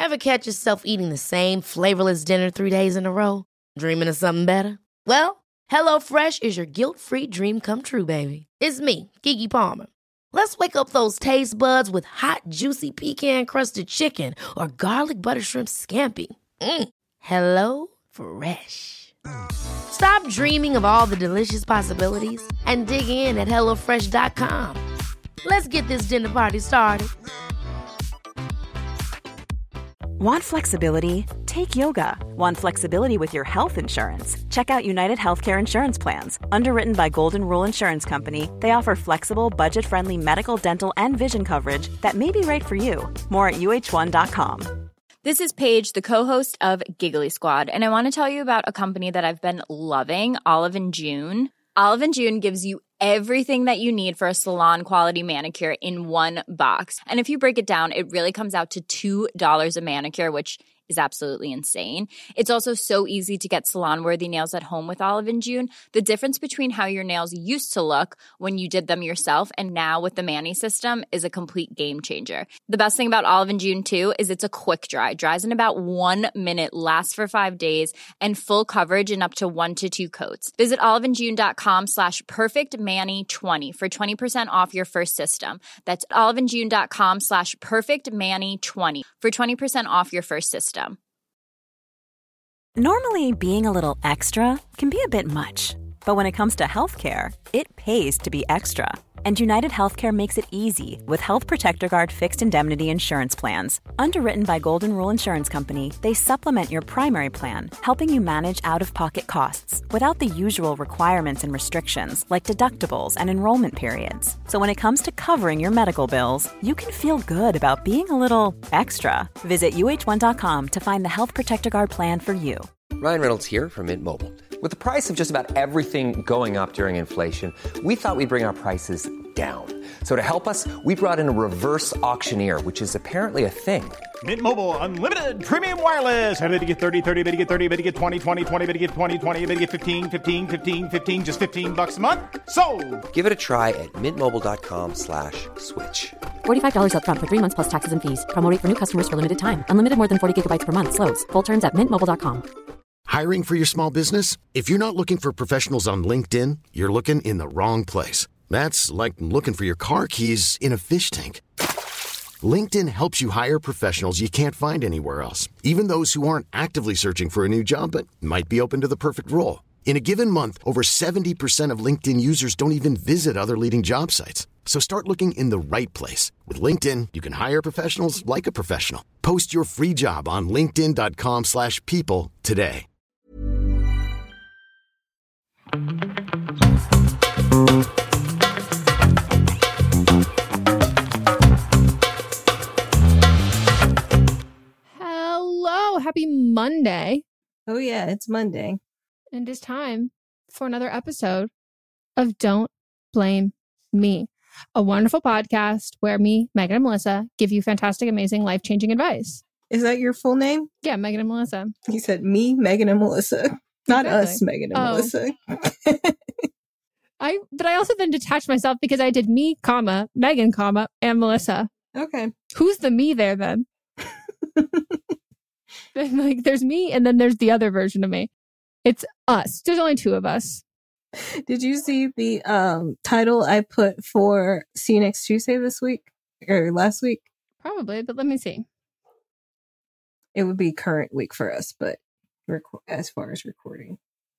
Ever catch yourself eating the same flavorless dinner 3 days in a row? Dreaming of something better? Well, HelloFresh is your guilt-free dream come true, baby. It's me, Keke Palmer. Let's wake up those taste buds with hot, juicy pecan-crusted chicken or garlic butter shrimp scampi. Hello Fresh. Stop dreaming of all the delicious possibilities and dig in at HelloFresh.com. Let's get this dinner party started. Want flexibility? Take yoga. Want flexibility with your health insurance? Check out United Healthcare Insurance Plans. Underwritten by Golden Rule Insurance Company, they offer flexible, budget-friendly medical, dental, and vision coverage that may be right for you. More at UH1.com. This is Paige, the co-host of Giggly Squad, and I want to tell you about a company that I've been loving, Olive & June. Olive & June gives you everything that you need for a salon-quality manicure in one box. And if you break it down, it really comes out to $2 a manicure, which is absolutely insane. It's also so easy to get salon-worthy nails at home with Olive & June. The difference between how your nails used to look when you did them yourself and now with the Mani system is a complete game changer. The best thing about Olive & June, too, is it's a quick dry. Dries in about 1 minute, lasts for 5 days, and full coverage in up to 1 to 2 coats. Visit oliveandjune.com/perfectmani20 for 20% off your first system. That's oliveandjune.com/perfectmani20 for 20% off your first system. Normally, being a little extra can be a bit much. But when it comes to healthcare, it pays to be extra. And United Healthcare makes it easy with Health Protector Guard fixed indemnity insurance plans. Underwritten by Golden Rule Insurance Company, they supplement your primary plan, helping you manage out-of-pocket costs without the usual requirements and restrictions like deductibles and enrollment periods. So when it comes to covering your medical bills, you can feel good about being a little extra. Visit UH1.com to find the Health Protector Guard plan for you. Ryan Reynolds here from Mint Mobile. With the price of just about everything going up during inflation, we thought we'd bring our prices down. So to help us, we brought in a reverse auctioneer, which is apparently a thing. Mint Mobile Unlimited Premium Wireless. How to get 30, 30, bit to get 30, bit to get 20, 20, 20, bit to get 20, 20, bit to get 15, 15, 15, 15, just $15 a month? Sold! Give it a try at mintmobile.com/switch. $45 up front for 3 months plus taxes and fees. Promo rate for new customers for limited time. Unlimited more than 40 gigabytes per month. Slows full terms at mintmobile.com. Hiring for your small business? If you're not looking for professionals on LinkedIn, you're looking in the wrong place. That's like looking for your car keys in a fish tank. LinkedIn helps you hire professionals you can't find anywhere else, even those who aren't actively searching for a new job but might be open to the perfect role. In a given month, over 70% of LinkedIn users don't even visit other leading job sites. So start looking in the right place. With LinkedIn, you can hire professionals like a professional. Post your free job on linkedin.com/people today. Hello, happy Monday. Oh yeah, it's Monday. And it's time for another episode of Don't Blame Me, a wonderful podcast where me, Megan, and Melissa give you fantastic, amazing, life-changing advice. Is that your full name? Yeah, Megan and Melissa. He said me, Megan, and Melissa. Not Exactly. us, Megan and Melissa. But I also then detached myself because I did me, comma, Megan, comma, and Melissa. Okay. Who's the me there then? Like, there's me and then there's the other version of me. It's us. There's only 2 of us. Did you see the title I put for See You Next Tuesday this week? Or last week? Probably, but let me see. It would be current week for us, but as far as recording.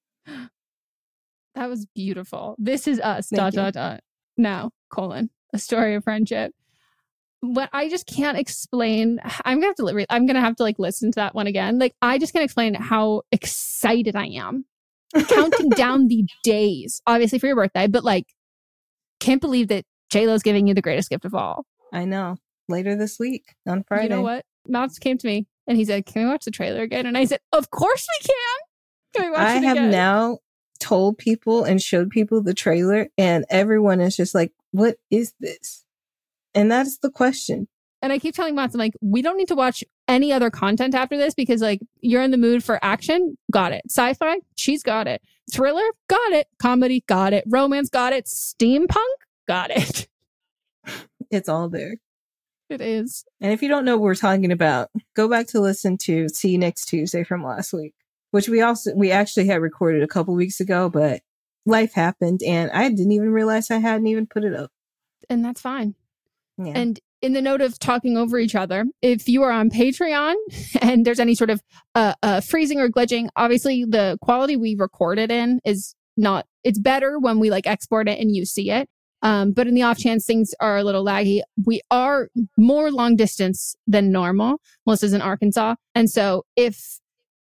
That was beautiful. This is us, Thank you. Now, colon, a story of friendship. What I just can't explain. I'm going to have to like listen to that one again. Like, I just can't explain how excited I am. Counting down the days, obviously for your birthday, but like, can't believe that J-Lo's giving you the greatest gift of all. I know. Later this week on Friday. You know what? Mouse came to me and he said, "Can we watch the trailer again?" And I said, "Of course we can. Can we watch I it have again?" now told people and showed people the trailer, and everyone is just like, "What is this?" And that's the question. And I keep telling Mott's, I'm like, we don't need to watch any other content after this because, like, you're in the mood for action. Got it. Sci-fi. She's got it. Thriller. Got it. Comedy. Got it. Romance. Got it. Steampunk. Got it. It's all there. It is. And if you don't know what we're talking about, go back to listen to See You Next Tuesday from last week, which we actually had recorded a couple weeks ago, but life happened and I didn't even realize I hadn't even put it up. And that's fine. Yeah. And in the note of talking over each other, if you are on Patreon and there's any sort of freezing or glitching, obviously the quality we record it in is not, it's better when we like export it and you see it. But in the off chance things are a little laggy, we are more long distance than normal. Melissa's in Arkansas. And so if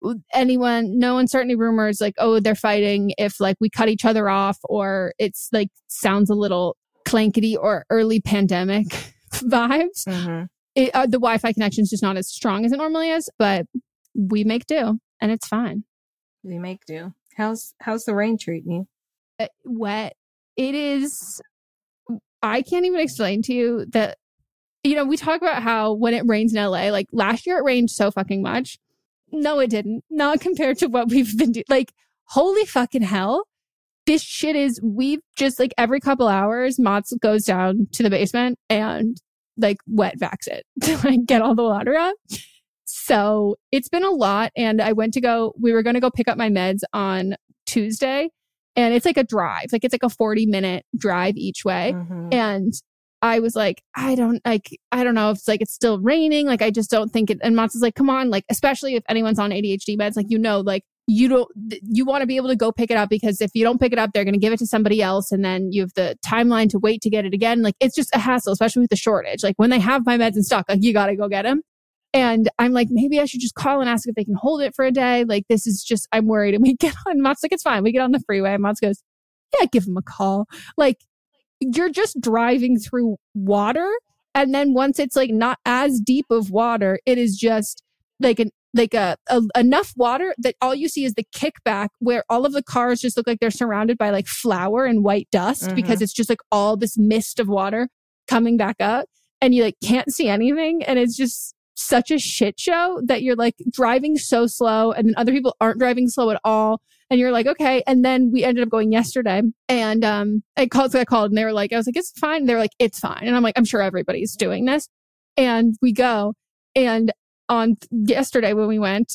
no uncertainty rumors like, oh, they're fighting, if like we cut each other off or it's like sounds a little clankety or early pandemic vibes, the Wi-Fi connection is just not as strong as it normally is, but we make do and it's fine. We make do. How's the rain treating you? Wet. It is. I can't even explain to you that, you know, we talk about how when it rains in LA, like last year it rained so fucking much. No, it didn't. Not compared to what we've been doing. Like, holy fucking hell. This shit is, we've just like every couple hours, Mott's goes down to the basement and like wet vacs it to like get all the water up. So it's been a lot. And we were going to go pick up my meds on Tuesday. And it's like a drive, like it's like a 40-minute drive each way. And I was like, I don't know if it's like, it's still raining. Like, I just don't think it. And Mats is like, come on, like, especially if anyone's on ADHD meds, like, like you want to be able to go pick it up because if you don't pick it up, they're going to give it to somebody else. And then you have the timeline to wait to get it again. Like, it's just a hassle, especially with the shortage. Like when they have my meds in stock, like you got to go get them. And I'm like, maybe I should just call and ask if they can hold it for a day. Like, this is just, I'm worried. And we get on, Mott's like, it's fine. We get on the freeway. And Mott's goes, yeah, give him a call. Like, you're just driving through water. And then once it's like not as deep of water, it is just like enough water that all you see is the kickback where all of the cars just look like they're surrounded by like flour and white dust because it's just like all this mist of water coming back up and you like can't see anything. And it's just such a shit show that you're like driving so slow and then other people aren't driving slow at all. And you're like, okay. And then we ended up going yesterday and I called and they were like, I was like, it's fine. They're like, it's fine. And I'm like, I'm sure everybody's doing this. And we go. And on yesterday when we went,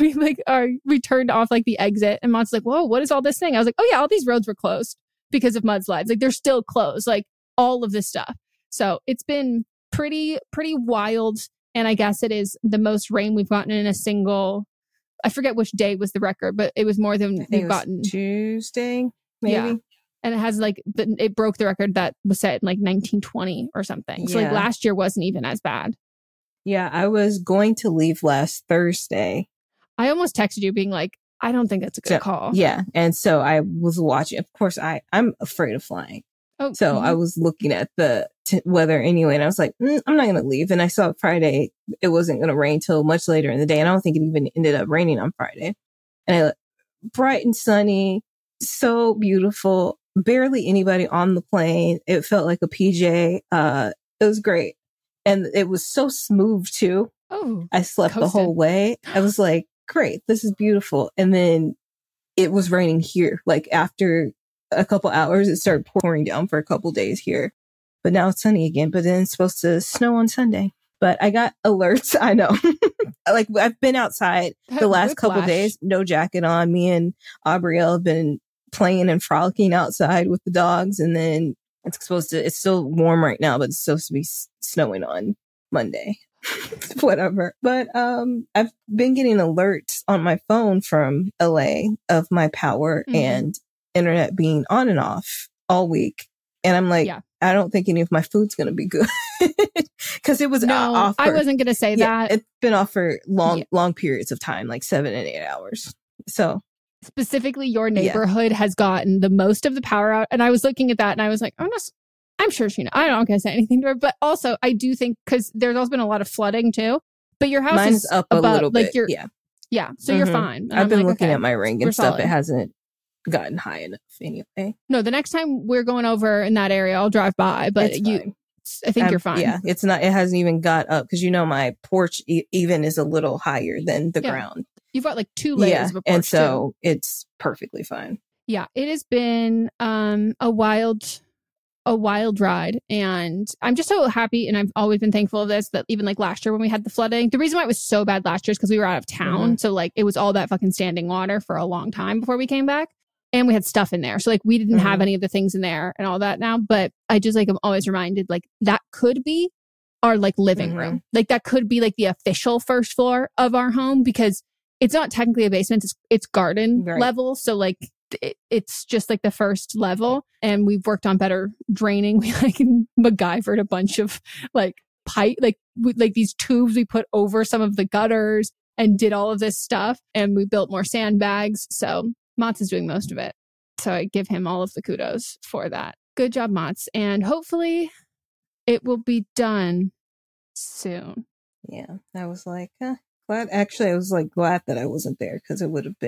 we turned off like the exit and Mott's like, whoa, what is all this thing? I was like, oh yeah, all these roads were closed because of mudslides. Like they're still closed, like all of this stuff. So it's been pretty wild. And I guess it is the most rain we've gotten in a single, I forget which day was the record, but it was more than we've gotten. Tuesday, maybe. Yeah. And it has like, it broke the record that was set in like 1920 or something. So like last year wasn't even as bad. Yeah, I was going to leave last Thursday. I almost texted you being like, I don't think that's a good call. Yeah. And so I was watching. Of course, I'm afraid of flying. Oh, so I was looking at the weather anyway, and I was like, I'm not going to leave. And I saw Friday, it wasn't going to rain till much later in the day. And I don't think it even ended up raining on Friday. And bright and sunny, so beautiful, barely anybody on the plane. It felt like a PJ. It was great. And it was so smooth too. Oh, I slept the whole way. I was like, great, this is beautiful. And then it was raining here. Like after a couple hours, it started pouring down for a couple days here. But now it's sunny again. But then it's supposed to snow on Sunday. But I got alerts. I know. Like I've been outside the last couple days, no jacket on. Me and Aubrielle have been playing and frolicking outside with the dogs. And then it's still warm right now, but it's supposed to be snowing on Monday. Whatever. But I've been getting alerts on my phone from LA of my power and internet being on and off all week. And I'm like, I don't think any of my food's going to be good. Because it was off. I wasn't going to say that. It's been off for long periods of time, like 7 and 8 hours. So specifically your neighborhood has gotten the most of the power out. And I was looking at that and I was like, I'm sure she knows. I don't going to say anything to her. But also I do think because there's also been a lot of flooding too. But your house Mine's is up a little bit. Yeah. So you're fine. And I've been looking at my ring and stuff. Solid. It hasn't gotten high enough anyway. No, the next time we're going over in that area, I'll drive by. But I think you're fine. Yeah, it's not. It hasn't even got up because my porch even is a little higher than the ground. You've got like 2 layers of a porch, and so it's perfectly fine. Yeah, it has been a wild a wild ride. And I'm just so happy. And I've always been thankful of this, that even like last year when we had the flooding, the reason why it was so bad last year is because we were out of town. So like it was all that fucking standing water for a long time before we came back. And we had stuff in there. So like we didn't have any of the things in there and all that now. But I just like, I'm always reminded like that could be our like living room. Like that could be like the official first floor of our home, because it's not technically a basement. It's garden level. So like it's just like the first level. And we've worked on better draining. We like MacGyvered a bunch of like pipe, like these tubes we put over some of the gutters and did all of this stuff. And we built more sandbags. So Mats is doing most of it. So I give him all of the kudos for that. Good job, Mats. And hopefully it will be done soon. Yeah. I was like, glad. Actually, I was like glad that I wasn't there, because I would have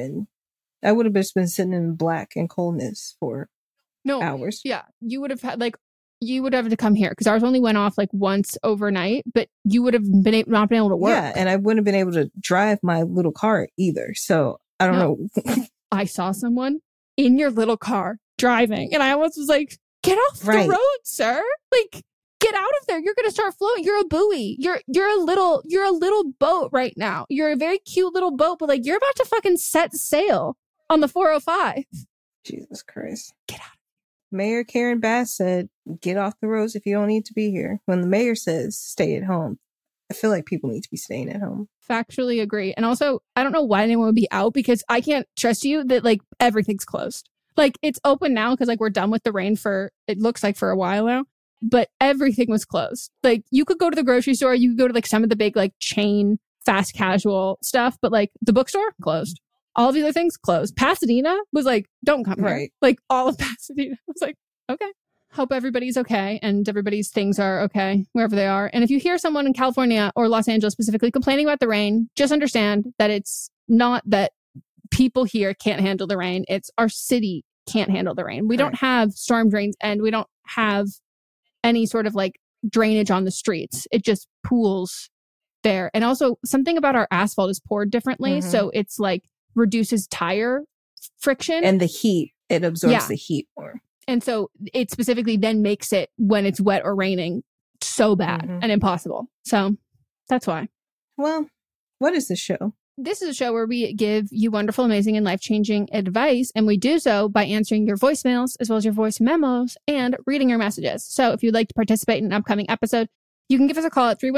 just been sitting in black and coldness for hours. Yeah. You would have had you would have to come here, because ours only went off like once overnight, but you would have not been able to work. Yeah. And I wouldn't have been able to drive my little car either. So I don't know. I saw someone in your little car driving, and I almost was like, get off the road, sir. Like, get out of there. You're going to start floating. You're a buoy. You're a little boat right now. You're a very cute little boat, but like you're about to fucking set sail on the 405. Jesus Christ. Get out. Mayor Karen Bass said, get off the roads if you don't need to be here. When the mayor says stay at home, I feel like people need to be staying at home. Factually agree. And also, I don't know why anyone would be out, because I can't trust you that like everything's closed. Like it's open now because like we're done with the rain for, it looks like for a while now. But everything was closed. Like you could go to the grocery store, you could go to like some of the big like chain fast casual stuff, but like the bookstore closed. All the other things closed. Pasadena was like, don't come here. Like all of Pasadena. I was like, okay. Hope everybody's okay and everybody's things are okay wherever they are. And if you hear someone in California or Los Angeles specifically complaining about the rain, just understand that it's not that people here can't handle the rain. It's our city can't handle the rain. We don't have storm drains and we don't have any sort of like drainage on the streets. It just pools there. And also something about our asphalt is poured differently. So it's like reduces tire friction. And the heat, it absorbs the heat more. And so it specifically then makes it, when it's wet or raining, so bad and impossible. So that's why. Well, what is this show? This is a show where we give you wonderful, amazing, and life-changing advice. And we do so by answering your voicemails as well as your voice memos and reading your messages. So if you'd like to participate in an upcoming episode, you can give us a call at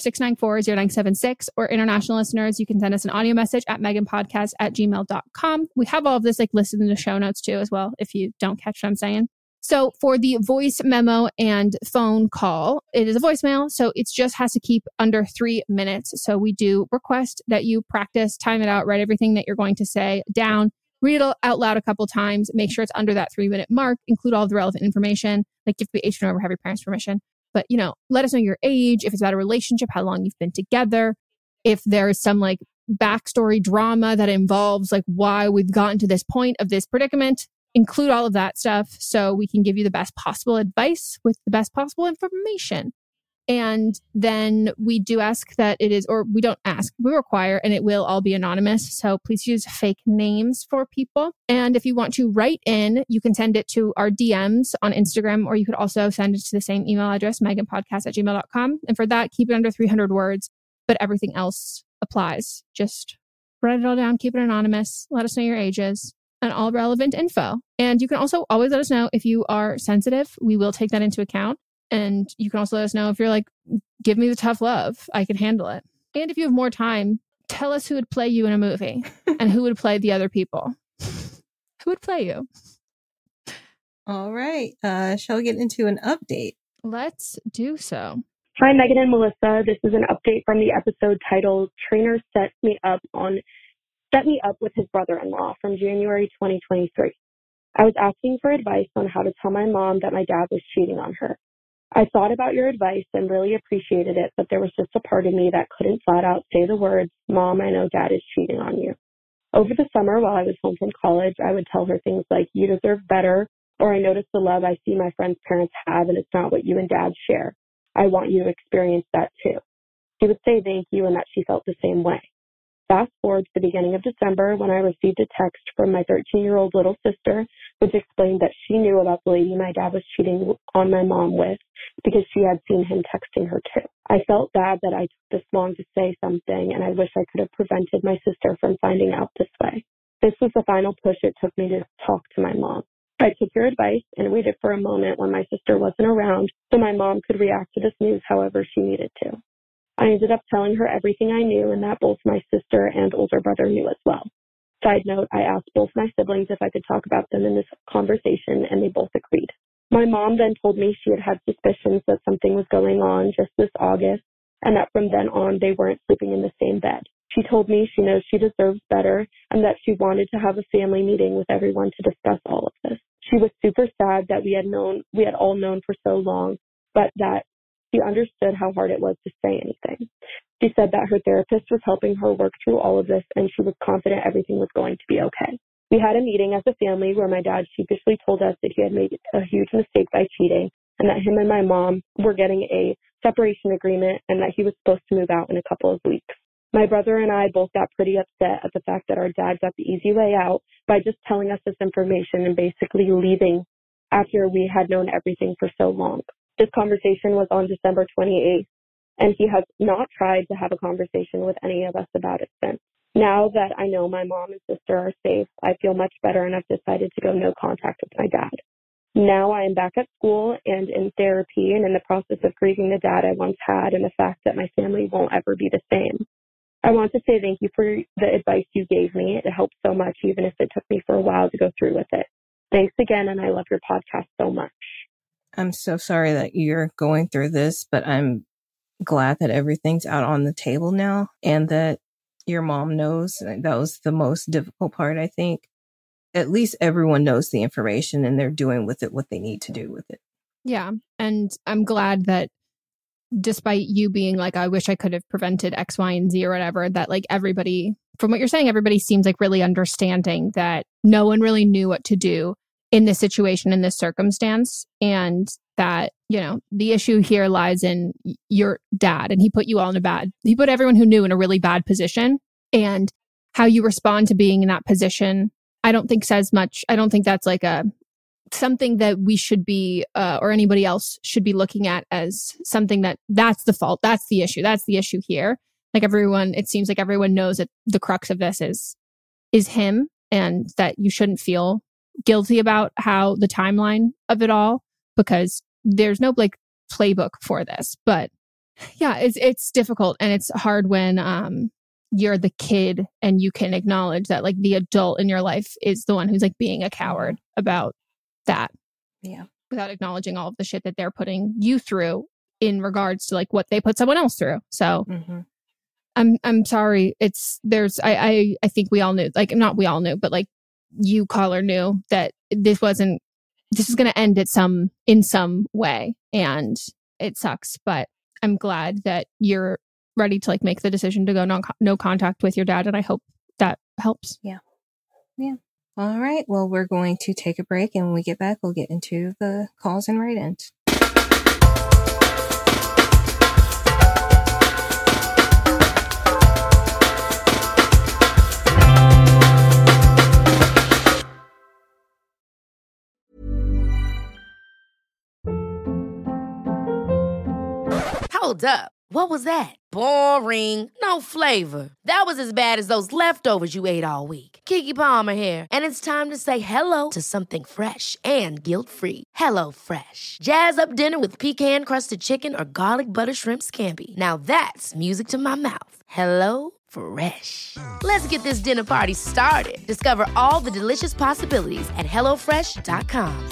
310-694-0976. Or international listeners, you can send us an audio message at meganpodcast@gmail.com. We have all of this like listed in the show notes too as well, if you don't catch what I'm saying. So for the voice memo and phone call, it is a voicemail. So it just has to keep under 3 minutes. So we do request that you practice, time it out, write everything that you're going to say down, read it out loud a couple times, make sure it's under that 3 minute mark, include all the relevant information, like if you have to be 18 or over, have your parents' permission. But, you know, let us know your age, if it's about a relationship, how long you've been together, if there's some like backstory drama that involves like why we've gotten to this point of this predicament. Include all of that stuff so we can give you the best possible advice with the best possible information. And then we do ask that it is, or we don't ask, we require, and it will all be anonymous. So please use fake names for people. And if you want to write in, you can send it to our DMs on Instagram, or you could also send it to the same email address, meganpodcast@gmail.com. And for that, keep it under 300 words, but everything else applies. Just write it all down, keep it anonymous, let us know your ages, and all relevant info. And you can also always let us know if you are sensitive. We will take that into account. And you can also let us know if you're like, give me the tough love. I can handle it. And if you have more time, tell us who would play you in a movie and who would play the other people. Who would play you? All right. Shall we get into an update? Let's do so. Hi, Megan and Melissa. This is an update from the episode titled Trainer Set Me Up with his brother-in-law from January 2023. I was asking for advice on how to tell my mom that my dad was cheating on her. I thought about your advice and really appreciated it, but there was just a part of me that couldn't flat out say the words, Mom, I know Dad is cheating on you. Over the summer while I was home from college, I would tell her things like, you deserve better, or I notice the love I see my friends' parents have and it's not what you and Dad share. I want you to experience that too. She would say thank you and that she felt the same way. Fast forward to the beginning of December when I received a text from my 13-year-old little sister which explained that she knew about the lady my dad was cheating on my mom with because she had seen him texting her too. I felt bad that I took this long to say something, and I wish I could have prevented my sister from finding out this way. This was the final push it took me to talk to my mom. I took your advice and waited for a moment when my sister wasn't around so my mom could react to this news however she needed to. I ended up telling her everything I knew and that both my sister and older brother knew as well. Side note, I asked both my siblings if I could talk about them in this conversation, and they both agreed. My mom then told me she had had suspicions that something was going on just this August, and that from then on they weren't sleeping in the same bed. She told me she knows she deserves better and that she wanted to have a family meeting with everyone to discuss all of this. She was super sad that we had all known for so long, but that she understood how hard it was to say anything. She said that her therapist was helping her work through all of this, and she was confident everything was going to be okay. We had a meeting as a family where my dad sheepishly told us that he had made a huge mistake by cheating and that him and my mom were getting a separation agreement and that he was supposed to move out in a couple of weeks. My brother and I both got pretty upset at the fact that our dad got the easy way out by just telling us this information and basically leaving after we had known everything for so long. This conversation was on December 28th, and he has not tried to have a conversation with any of us about it since. Now that I know my mom and sister are safe, I feel much better and I've decided to go no contact with my dad. Now I am back at school and in therapy and in the process of grieving the dad I once had and the fact that my family won't ever be the same. I want to say thank you for the advice you gave me. It helped so much, even if it took me for a while to go through with it. Thanks again, and I love your podcast so much. I'm so sorry that you're going through this, but I'm glad that everything's out on the table now and that your mom knows. That was the most difficult part, I think. At least everyone knows the information and they're doing with it what they need to do with it. Yeah. And I'm glad that despite you being like, I wish I could have prevented X, Y, and Z or whatever, that like everybody, from what you're saying, everybody seems like really understanding that no one really knew what to do in this situation, in this circumstance. And that, you know, the issue here lies in your dad. And he put you all he put everyone who knew in a really bad position. And how you respond to being in that position, I don't think says much. I don't think that's like something that we should be, or anybody else should be looking at as something that's the fault. That's the issue. That's the issue here. Like everyone, it seems like everyone knows that the crux of this is him, and that you shouldn't feel guilty about how the timeline of it all, because there's no like playbook for this. But yeah, it's difficult, and it's hard when you're the kid and you can acknowledge that like the adult in your life is the one who's like being a coward about that. Yeah. Without acknowledging all of the shit that they're putting you through in regards to like what they put someone else through. So I'm sorry. I think we all knew, like not we all knew, but like you caller knew that this is going to end in some way, and it sucks, but I'm glad that you're ready to like make the decision to go no contact with your dad. And I hope that helps. Yeah. Yeah. All right. Well, we're going to take a break, and when we get back, we'll get into the calls and write-ins. Hold up. What was that? Boring. No flavor. That was as bad as those leftovers you ate all week. Keke Palmer here. And it's time to say hello to something fresh and guilt-free. Hello Fresh. Jazz up dinner with pecan-crusted chicken or garlic butter shrimp scampi. Now that's music to my mouth. Hello Fresh. Let's get this dinner party started. Discover all the delicious possibilities at HelloFresh.com.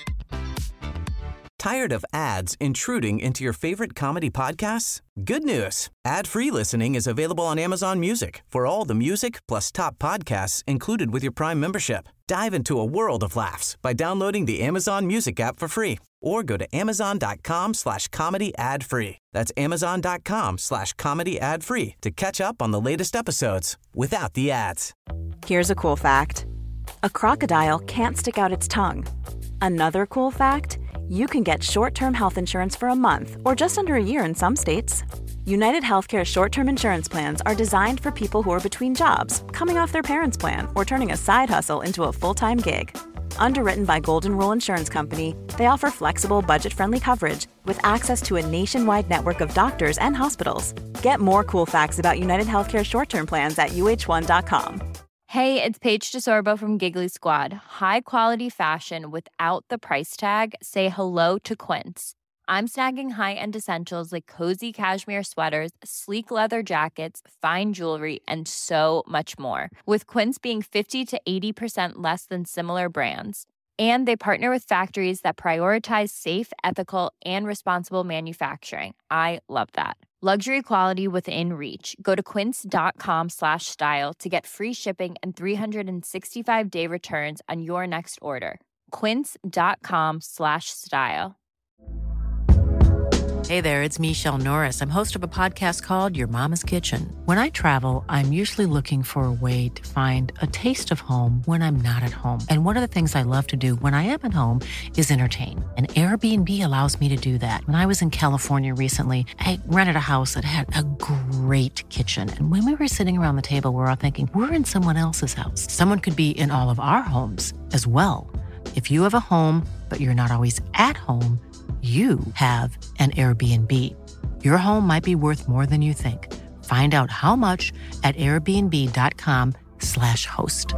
Tired of ads intruding into your favorite comedy podcasts? Good news. Ad-free listening is available on Amazon Music for all the music plus top podcasts included with your Prime membership. Dive into a world of laughs by downloading the Amazon Music app for free or go to amazon.com/comedy ad-free. That's amazon.com/comedy ad-free to catch up on the latest episodes without the ads. Here's a cool fact. A crocodile can't stick out its tongue. Another cool fact, you can get short-term health insurance for a month or just under a year in some states. United Healthcare short-term insurance plans are designed for people who are between jobs, coming off their parents' plan, or turning a side hustle into a full-time gig. Underwritten by Golden Rule Insurance Company, they offer flexible, budget-friendly coverage with access to a nationwide network of doctors and hospitals. Get more cool facts about United Healthcare short-term plans at uh1.com. Hey, it's Paige DeSorbo from Giggly Squad. High quality fashion without the price tag. Say hello to Quince. I'm snagging high-end essentials like cozy cashmere sweaters, sleek leather jackets, fine jewelry, and so much more. With Quince being 50 to 80% less than similar brands. And they partner with factories that prioritize safe, ethical, and responsible manufacturing. I love that. Luxury quality within reach. Go to quince.com/style to get free shipping and 365-day returns on your next order. Quince.com/style. Hey there, it's Michelle Norris. I'm host of a podcast called Your Mama's Kitchen. When I travel, I'm usually looking for a way to find a taste of home when I'm not at home. And one of the things I love to do when I am at home is entertain. And Airbnb allows me to do that. When I was in California recently, I rented a house that had a great kitchen. And when we were sitting around the table, we're all thinking, we're in someone else's house. Someone could be in all of our homes as well. If you have a home, but you're not always at home, you have an Airbnb. Your home might be worth more than you think. Find out how much at airbnb.com/host.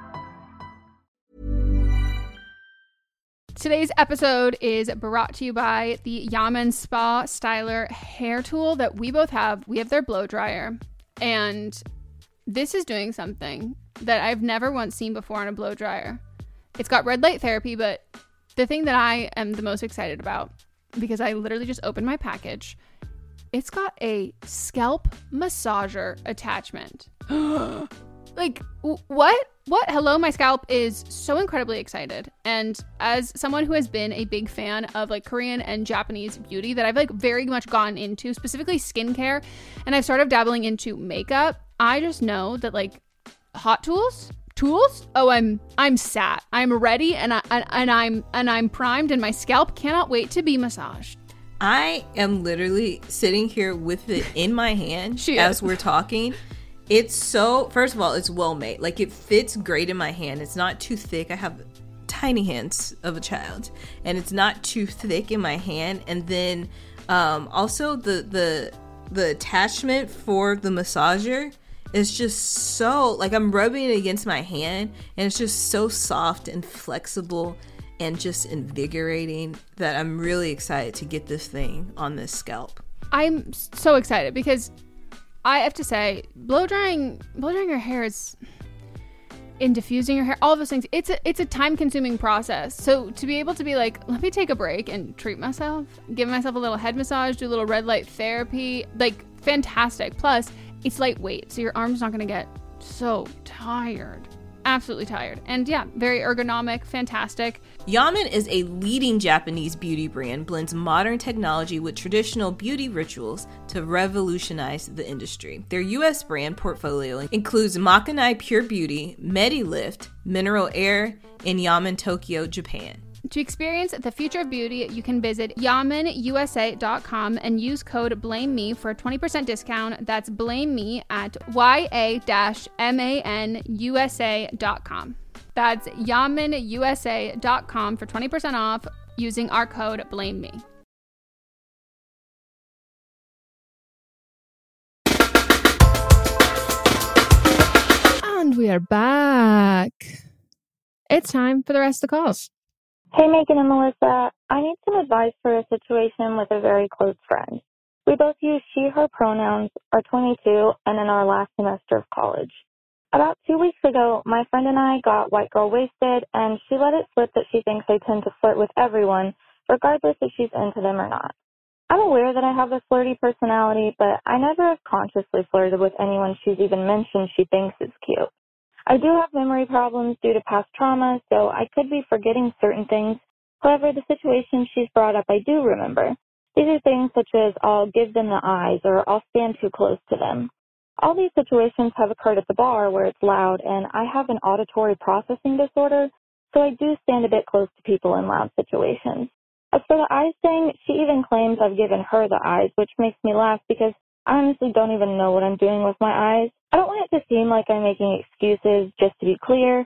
Today's episode is brought to you by the Yaman Spa Styler hair tool that we both have. We have their blow dryer, and this is doing something that I've never once seen before on a blow dryer. It's got red light therapy, but the thing that I am the most excited about, because I literally just opened my package, it's got a scalp massager attachment. Like, what? Hello, my scalp is so incredibly excited. And as someone who has been a big fan of like Korean and Japanese beauty that I've like very much gone into, specifically skincare, and I've started dabbling into makeup, I just know that like hot tools. Oh, I'm sat. I'm ready, and I'm primed, and my scalp cannot wait to be massaged. I am literally sitting here with it in my hand as we're talking. It's so, first of all, it's well made. Like, it fits great in my hand. It's not too thick. I have tiny hands of a child, and it's not too thick in my hand. And then also the attachment for the massager is just so, like, I'm rubbing it against my hand, and it's just so soft and flexible and just invigorating that I'm really excited to get this thing on this scalp. I'm so excited because I have to say, blow drying your hair is, in diffusing your hair, all of those things, it's a time-consuming process. So to be able to be like, let me take a break and treat myself, give myself a little head massage, do a little red light therapy, like, fantastic. Plus, it's lightweight, so your arm's not going to get so tired. Absolutely tired. And yeah, very ergonomic, fantastic. Yaman is a leading Japanese beauty brand, blends modern technology with traditional beauty rituals to revolutionize the industry. Their U.S. brand portfolio includes Makanai Pure Beauty, MediLift, Mineral Air, and Yaman Tokyo, Japan. To experience the future of beauty, you can visit YamanUSA.com and use code BLAMEME for a 20% discount. That's blame me at YA-MANUSA.com. That's YamanUSA.com for 20% off using our code BLAMEME. And we are back. It's time for the rest of the calls. Hey, Megan and Melissa. I need some advice for a situation with a very close friend. We both use she, her pronouns, are 22, and in our last semester of college. About 2 weeks ago, my friend and I got white girl wasted, and she let it slip that she thinks I tend to flirt with everyone, regardless if she's into them or not. I'm aware that I have a flirty personality, but I never have consciously flirted with anyone she's even mentioned she thinks is cute. I do have memory problems due to past trauma, so I could be forgetting certain things. However, the situations she's brought up I do remember. These are things such as I'll give them the eyes or I'll stand too close to them. All these situations have occurred at the bar where it's loud, and I have an auditory processing disorder, so I do stand a bit close to people in loud situations. As for the eyes thing, she even claims I've given her the eyes, which makes me laugh because I honestly don't even know what I'm doing with my eyes. I don't want it to seem like I'm making excuses, just to be clear.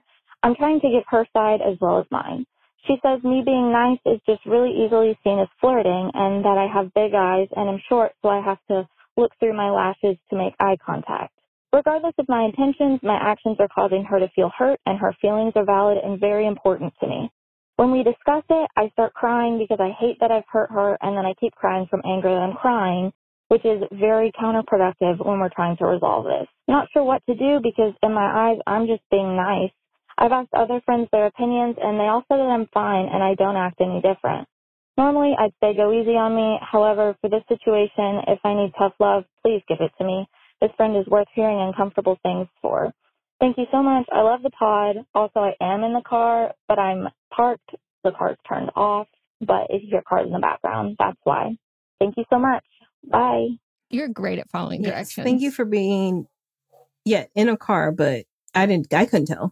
I'm trying to give her side as well as mine. She says me being nice is just really easily seen as flirting and that I have big eyes and am short, so I have to look through my lashes to make eye contact. Regardless of my intentions, my actions are causing her to feel hurt, and her feelings are valid and very important to me. When we discuss it, I start crying because I hate that I've hurt her, and then I keep crying from anger that I'm crying, which is very counterproductive when we're trying to resolve this. Not sure what to do because in my eyes, I'm just being nice. I've asked other friends their opinions, and they all say that I'm fine and I don't act any different. Normally, I'd say go easy on me. However, for this situation, if I need tough love, please give it to me. This friend is worth hearing uncomfortable things for. Thank you so much. I love the pod. Also, I am in the car, but I'm parked. The car's turned off. But if you hear cars in the background, that's why. Thank you so much. Bye. You're great at following directions. Thank you for being, in a car, but I couldn't tell.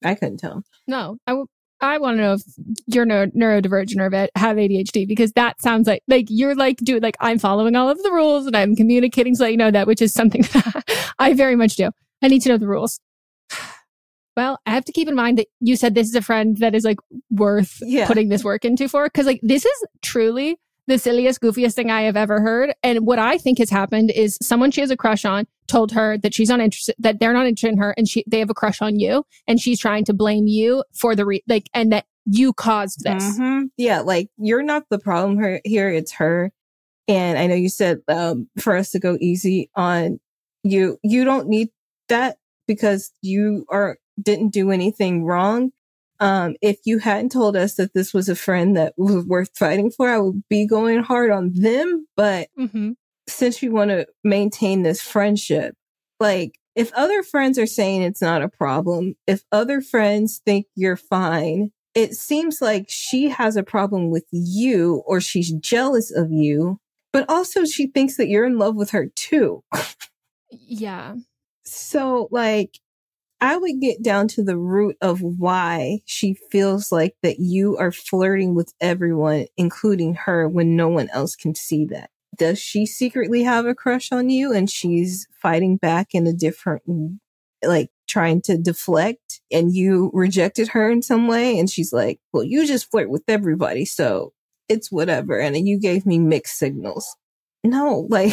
No, I want to know if you're neurodivergent or have ADHD, because that sounds like you're like, dude, like I'm following all of the rules and I'm communicating to let you know that, which is something that I very much do. I need to know the rules. Well, I have to keep in mind that you said this is a friend that is like worth putting this work into for, because like this is truly the silliest, goofiest thing I have ever heard. And what I think has happened is someone she has a crush on told her that she's not interested, that they're not interested in her, and they have a crush on you, and she's trying to blame you for the and that you caused this. Mm-hmm. Yeah, like you're not the problem here; it's her. And I know you said for us to go easy on you. You don't need that because you didn't do anything wrong. If you hadn't told us that this was a friend that was worth fighting for, I would be going hard on them. But since you want to maintain this friendship, like if other friends are saying it's not a problem, if other friends think you're fine, it seems like she has a problem with you, or she's jealous of you, but also she thinks that you're in love with her too. Yeah. So like, I would get down to the root of why she feels like that you are flirting with everyone, including her, when no one else can see that. Does she secretly have a crush on you and she's fighting back in a different, like trying to deflect, and you rejected her in some way? And she's like, well, you just flirt with everybody, so it's whatever. And you gave me mixed signals. No, like...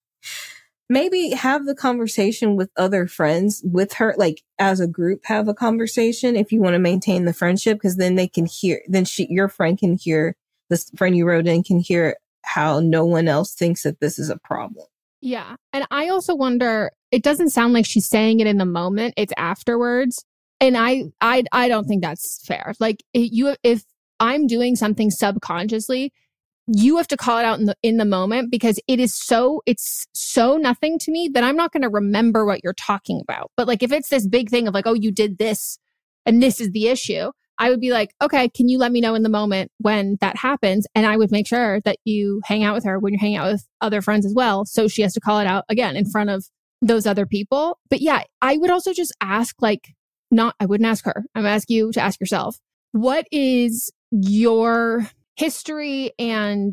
Maybe have the conversation with other friends with her, like as a group, have a conversation if you want to maintain the friendship, because then they can hear, your friend can hear, this friend you wrote in can hear how no one else thinks that this is a problem. Yeah. And I also wonder, it doesn't sound like she's saying it in the moment, it's afterwards. And I don't think that's fair. Like if I'm doing something subconsciously, you have to call it out in the moment, because it's so nothing to me that I'm not going to remember what you're talking about. But like, if it's this big thing of like, oh, you did this and this is the issue, I would be like, okay, can you let me know in the moment when that happens? And I would make sure that you hang out with her when you're hanging out with other friends as well. So she has to call it out again in front of those other people. But yeah, I would also just ask, I wouldn't ask her. I'm asking you to ask yourself, what is your history and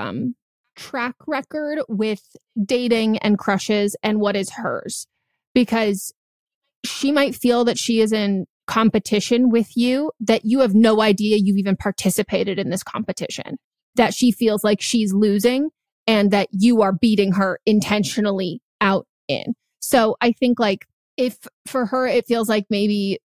track record with dating and crushes, and what is hers? Because she might feel that she is in competition with you, that you have no idea you've even participated in this competition, that she feels like she's losing and that you are beating her intentionally out in. So I think like if for her, it feels like maybe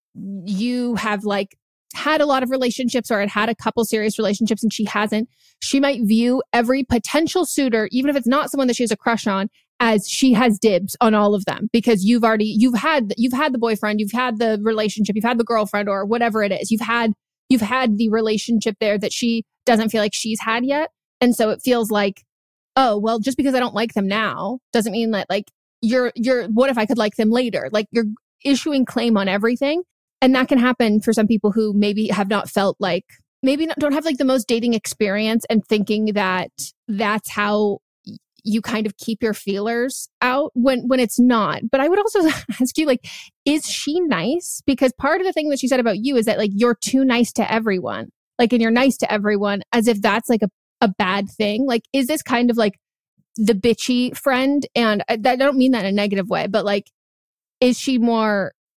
you have like had a lot of relationships or had a couple serious relationships and she hasn't, she might view every potential suitor, even if it's not someone that she has a crush on, as she has dibs on all of them, because you've had the boyfriend, you've had the relationship, you've had the girlfriend or whatever it is. You've had the relationship there that she doesn't feel like she's had yet. And so it feels like, oh, well, just because I don't like them now doesn't mean that like you're what if I could like them later? Like you're issuing claim on everything. And that can happen for some people who maybe have not felt like, don't have like the most dating experience, and thinking that that's how you kind of keep your feelers out when it's not. But I would also ask you, like, is she nice? Because part of the thing that she said about you is that like you're too nice to everyone, like, and you're nice to everyone as if that's like a bad thing. Like, is this kind of like the bitchy friend? And I don't mean that in a negative way, but like, is she more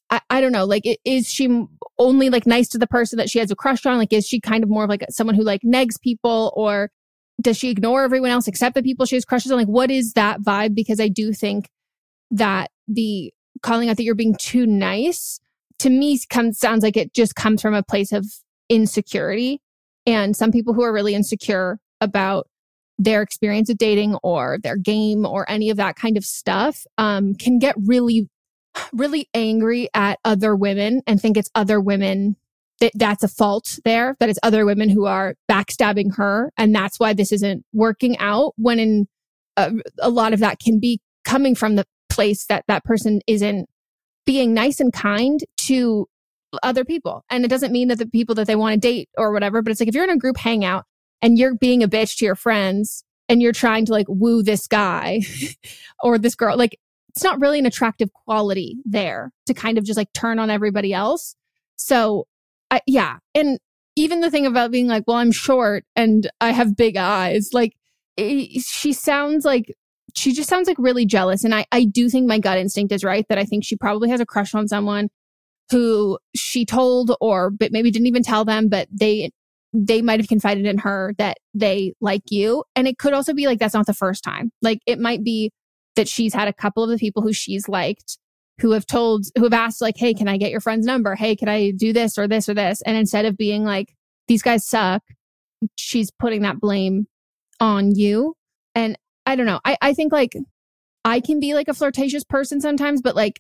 I don't know, like, is she only like nice to the person that she has a crush on? Like, is she kind of more of like someone who like negs people, or does she ignore everyone else except the people she has crushes on? Like, what is that vibe? Because I do think that the calling out that you're being too nice to me sounds like it just comes from a place of insecurity. And some people who are really insecure about their experience of dating or their game or any of that kind of stuff can get really, really angry at other women and think it's other women that's a fault there, that it's other women who are backstabbing her. And that's why this isn't working out, when in a lot of that can be coming from the place that that person isn't being nice and kind to other people. And it doesn't mean that the people that they want to date or whatever, but it's like if you're in a group hangout and you're being a bitch to your friends and you're trying to like woo this guy or this girl, like it's not really an attractive quality there to kind of just like turn on everybody else. So yeah. And even the thing about being like, well, I'm short and I have big eyes, like she just sounds like really jealous. And I do think my gut instinct is right, that I think she probably has a crush on someone who she told, or but maybe didn't even tell them, but they might have confided in her that they like you. And it could also be like, that's not the first time. Like it might be that she's had a couple of the people who she's liked who have asked like, hey, can I get your friend's number? Hey, can I do this or this or this? And instead of being like, these guys suck, she's putting that blame on you. And I don't know. I think like I can be like a flirtatious person sometimes, but like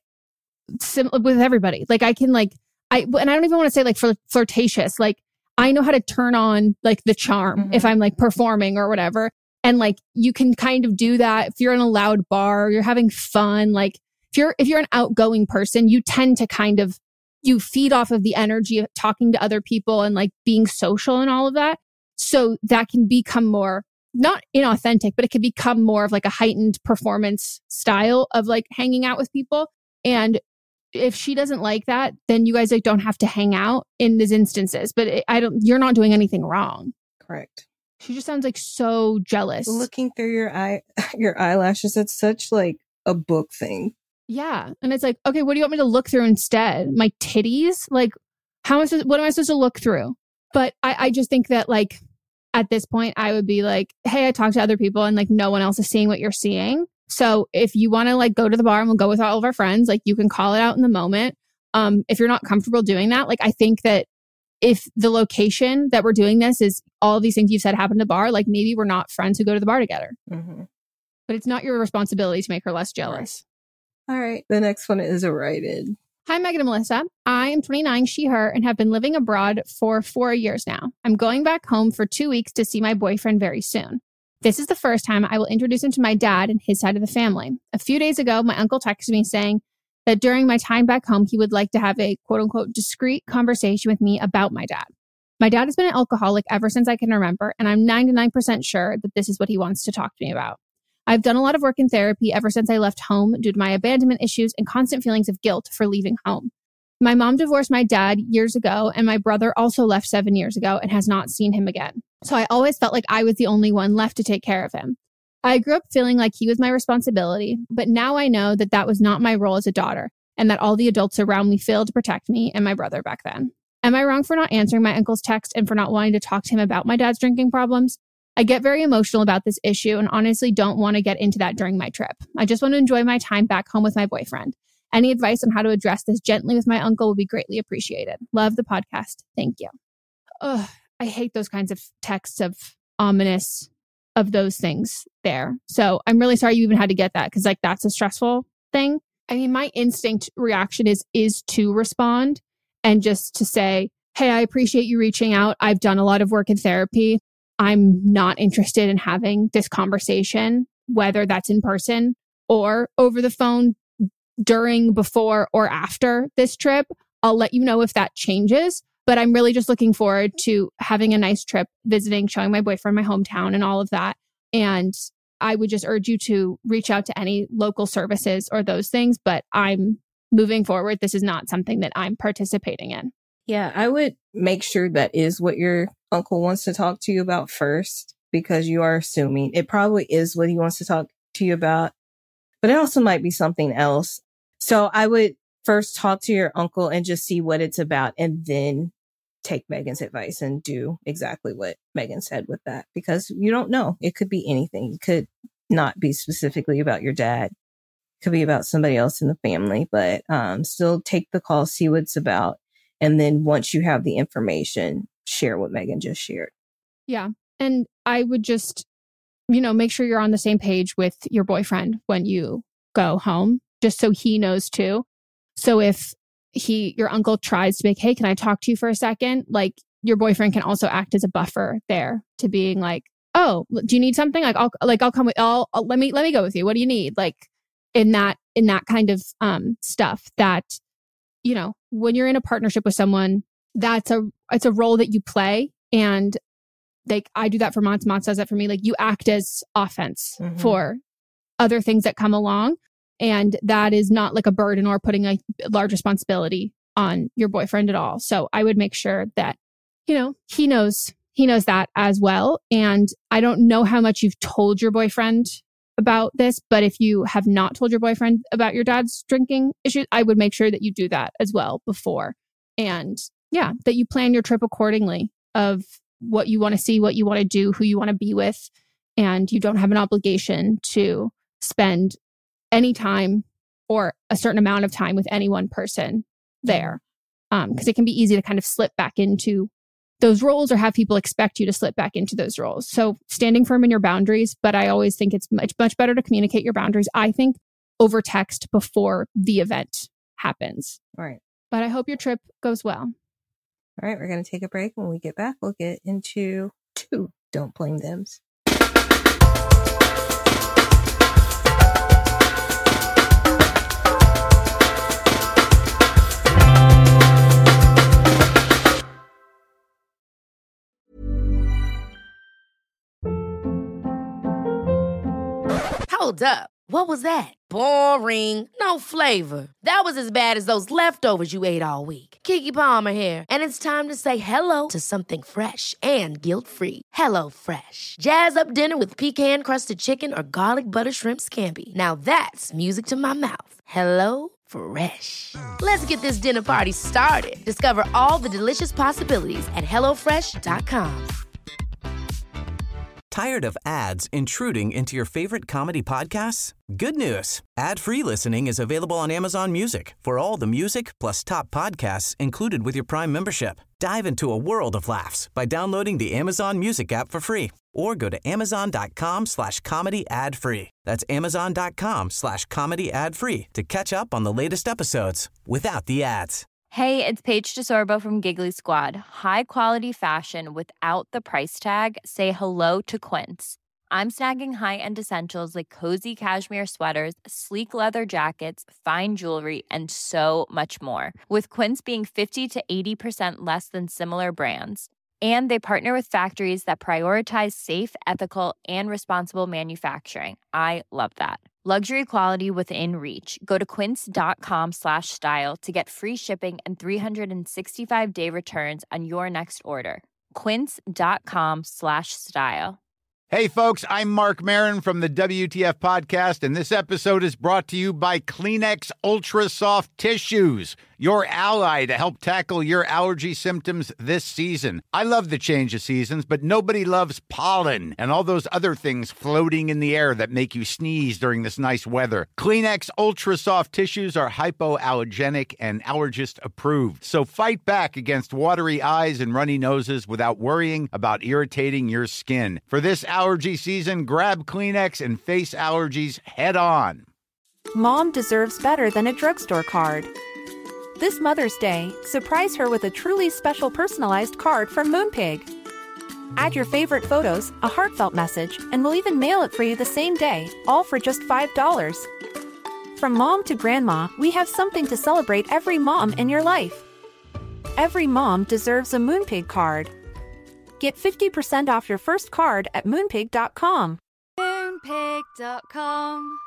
with everybody, like I can like, and I don't even want to say like flirtatious. Like I know how to turn on like the charm if I'm like performing or whatever. And like, you can kind of do that if you're in a loud bar, you're having fun. Like if you're an outgoing person, you tend to kind of, you feed off of the energy of talking to other people and like being social and all of that. So that can become more, not inauthentic, but it can become more of like a heightened performance style of like hanging out with people. And if she doesn't like that, then you guys like don't have to hang out in these instances. But you're not doing anything wrong. Correct. She just sounds like so jealous. Looking through your eyelashes, that's such like a book thing. Yeah. And it's like, okay, what do you want me to look through instead? My titties? Like, what am I supposed to look through? But I just think that like, at this point, I would be like, hey, I talked to other people and like no one else is seeing what you're seeing. So if you want to like go to the bar and we'll go with all of our friends, like you can call it out in the moment. If you're not comfortable doing that, like I think that if the location that we're doing this is all of these things you've said happen to the bar, like maybe we're not friends who go to the bar together. But it's not your responsibility to make her less jealous. All right. The next one is a write-in. Hi, Megan and Melissa. I am 29, she, her, and have been living abroad for 4 years now. I'm going back home for 2 weeks to see my boyfriend very soon. This is the first time I will introduce him to my dad and his side of the family. A few days ago, my uncle texted me saying that during my time back home, he would like to have a quote unquote discreet conversation with me about my dad. My dad has been an alcoholic ever since I can remember, and I'm 99% sure that this is what he wants to talk to me about. I've done a lot of work in therapy ever since I left home due to my abandonment issues and constant feelings of guilt for leaving home. My mom divorced my dad years ago, and my brother also left 7 years ago and has not seen him again. So I always felt like I was the only one left to take care of him. I grew up feeling like he was my responsibility, but now I know that that was not my role as a daughter and that all the adults around me failed to protect me and my brother back then. Am I wrong for not answering my uncle's text and for not wanting to talk to him about my dad's drinking problems? I get very emotional about this issue and honestly don't want to get into that during my trip. I just want to enjoy my time back home with my boyfriend. Any advice on how to address this gently with my uncle would be greatly appreciated. Love the podcast. Thank you. Ugh, I hate those kinds of texts of ominous of those things there. So I'm really sorry you even had to get that, because like that's a stressful thing. I mean, my instinct reaction is to respond and just to say, hey, I appreciate you reaching out. I've done a lot of work in therapy. I'm not interested in having this conversation, whether that's in person or over the phone during, before, or after this trip. I'll let you know if that changes, but I'm really just looking forward to having a nice trip, visiting, showing my boyfriend my hometown and all of that. And I would just urge you to reach out to any local services or those things, but I'm moving forward. This is not something that I'm participating in. Yeah, I would make sure that is what your uncle wants to talk to you about first, because you are assuming it probably is what he wants to talk to you about, but it also might be something else. So I would first talk to your uncle and just see what it's about, and then take Megan's advice and do exactly what Megan said with that, because you don't know. It could be anything. It could not be specifically about your dad. It could be about somebody else in the family, but still take the call, see what it's about. And then once you have the information, share what Megan just shared. Yeah. And I would just, make sure you're on the same page with your boyfriend when you go home, just so he knows too. So if your uncle tries to be like, hey, can I talk to you for a second? Like, your boyfriend can also act as a buffer there to being like, oh, do you need something? I'll come with, let me go with you. What do you need? Like in that kind of stuff that, when you're in a partnership with someone, it's a role that you play. And like, I do that for Mont does that for me. Like, you act as offense for other things that come along. And that is not like a burden or putting a large responsibility on your boyfriend at all. So I would make sure that, he knows that as well. And I don't know how much you've told your boyfriend about this, but if you have not told your boyfriend about your dad's drinking issues, I would make sure that you do that as well before. And yeah, that you plan your trip accordingly of what you want to see, what you want to do, who you want to be with. And you don't have an obligation to spend any time or a certain amount of time with any one person there. Because it can be easy to kind of slip back into those roles or have people expect you to slip back into those roles. So standing firm in your boundaries, but I always think it's much better to communicate your boundaries, I think, over text before the event happens. All right. But I hope your trip goes well. All right. We're going to take a break. When we get back, we'll get into 2 Don't Blame Thems. Hold up. What was that? Boring. No flavor. That was as bad as those leftovers you ate all week. Keke Palmer here. And it's time to say hello to something fresh and guilt-free. Hello Fresh. Jazz up dinner with pecan-crusted chicken or garlic butter shrimp scampi. Now that's music to my mouth. Hello Fresh. Let's get this dinner party started. Discover all the delicious possibilities at HelloFresh.com. Tired of ads intruding into your favorite comedy podcasts? Good news. Ad-free listening is available on Amazon Music for all the music plus top podcasts included with your Prime membership. Dive into a world of laughs by downloading the Amazon Music app for free or go to amazon.com/comedy ad-free. That's amazon.com/comedy ad-free to catch up on the latest episodes without the ads. Hey, it's Paige DeSorbo from Giggly Squad. High quality fashion without the price tag. Say hello to Quince. I'm snagging high-end essentials like cozy cashmere sweaters, sleek leather jackets, fine jewelry, and so much more. With Quince being 50 to 80% less than similar brands. And they partner with factories that prioritize safe, ethical, and responsible manufacturing. I love that. Luxury quality within reach. Go to quince.com/style to get free shipping and 365-day returns on your next order. Quince.com/style. Hey, folks, I'm Mark Maron from the WTF Podcast, and this episode is brought to you by Kleenex Ultra Soft Tissues, your ally to help tackle your allergy symptoms this season. I love the change of seasons, but nobody loves pollen and all those other things floating in the air that make you sneeze during this nice weather. Kleenex Ultra Soft Tissues are hypoallergenic and allergist approved, so fight back against watery eyes and runny noses without worrying about irritating your skin. For this allergy season, grab Kleenex and face allergies head on. Mom deserves better than a drugstore card. This Mother's Day, surprise her with a truly special personalized card from Moonpig. Add your favorite photos, a heartfelt message, and we'll even mail it for you the same day, all for just $5. From mom to grandma, we have something to celebrate every mom in your life. Every mom deserves a Moonpig card. Get 50% off your first card at Moonpig.com. Moonpig.com.